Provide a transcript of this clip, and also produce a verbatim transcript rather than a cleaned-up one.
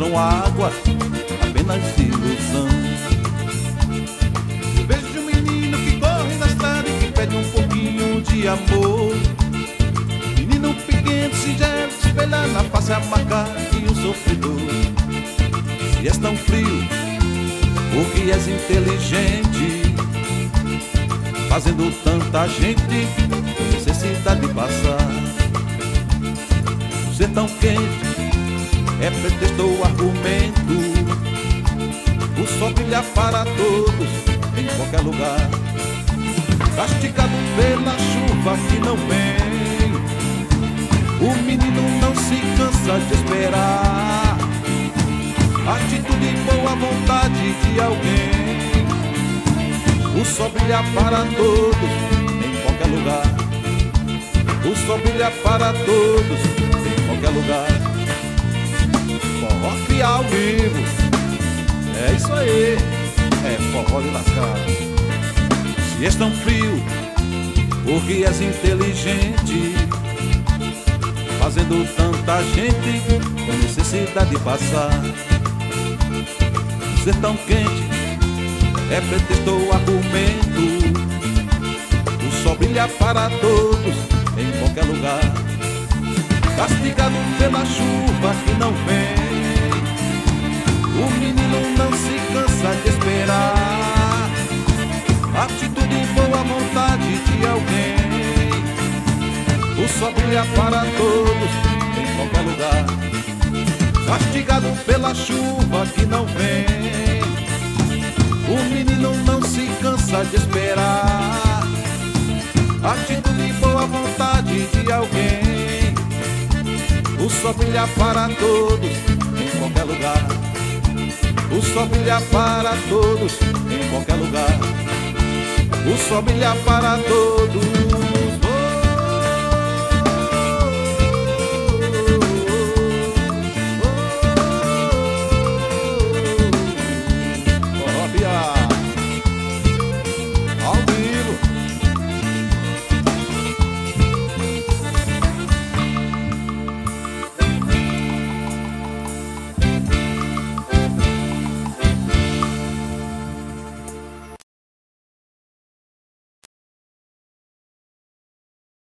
encontram água, apenas ilusão. Eu vejo um menino que corre na estrada e que pede um pouquinho de amor. Menino pequeno, singelo, espelhar na face a marca de um sofredor. Se és tão frio, porque és inteligente, fazendo tanta gente com necessidade de passar. Ser tão quente é pretexto ou argumento. O sol brilha para todos, em qualquer lugar. Castigado pela chuva que não vem, o menino não se cansa de esperar. Atitude e boa vontade de alguém. O sol brilha para todos, em qualquer lugar. O sol brilha para todos, em qualquer lugar. Forró que ao vivo, é isso aí, é forró de lascar. Se és tão frio, porque és inteligente, fazendo tanta gente com necessidade de passar. Ser tão quente é pretexto ou argumento. O sol brilha para todos, em qualquer lugar. Castigado pela chuva que não vem, o menino não se cansa de esperar. Atitude e boa vontade de alguém. O sol brilha para todos, em qualquer lugar. Castigado pela chuva que não vem, o menino não se cansa de esperar. Atitude e boa vontade de alguém. O sol brilha para todos, em qualquer lugar. O sol brilha para todos, em qualquer lugar. O sol brilha para todos.